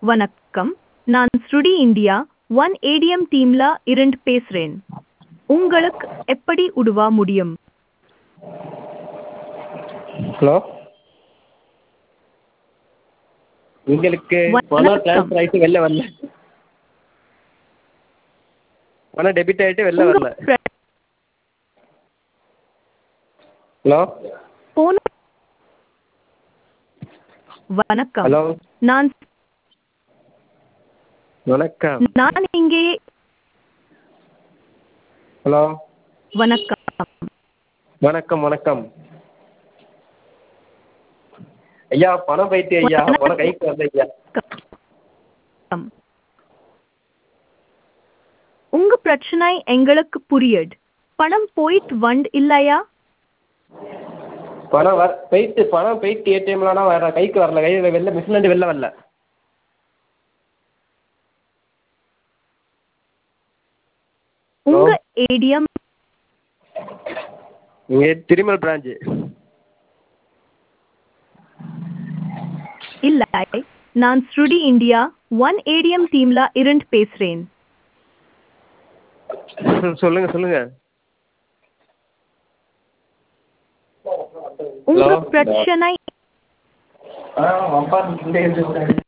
வணக்கம். நான் ஸ்ருடி India one ATM டீம்ல இருந்து பேசுறேன். உங்களுக்கு எப்படி உதவ முடியும்? ஹலோ, எங்களுக்கு பணம் வணக்கம். ட்ரான்ஸ்ஃபர் ஆகிட்டு வெளில வரல. பணம் டெபிட் ஆகிட்டு வெளில உங்க வரல. ஹலோ போன வணக்கம். ஹலோ நான் வணக்கம். நான் இங்கே. ஹலோ வணக்கம். வணக்கம் வணக்கம் ஐயா, பணம் போயிட்டு ஐயா, பணம் கைக்கு வரல ஐயா. வணக்கம். உங்க பிரச்சனை எங்களுக்கு புரியுது. பணம் போயிட்டு இல்லையா? பணம் போயிட்டு ஏடிஎம்லனா வர கைக்கு வரல, கையில் வெளில மிஷின்லேருந்து வெளில வரல. உங்க ஏடிஎம் இங்கே திருமல் பிரான்ச்சு. இல்லை. நான் ஸ்ருடி இந்தியா ஒன் ஏடிஎம் டீம்ல இருந்து பேசுறேன். சொல்லுங்க சொல்லுங்க. உங்க ஹலோ பிரச்சனை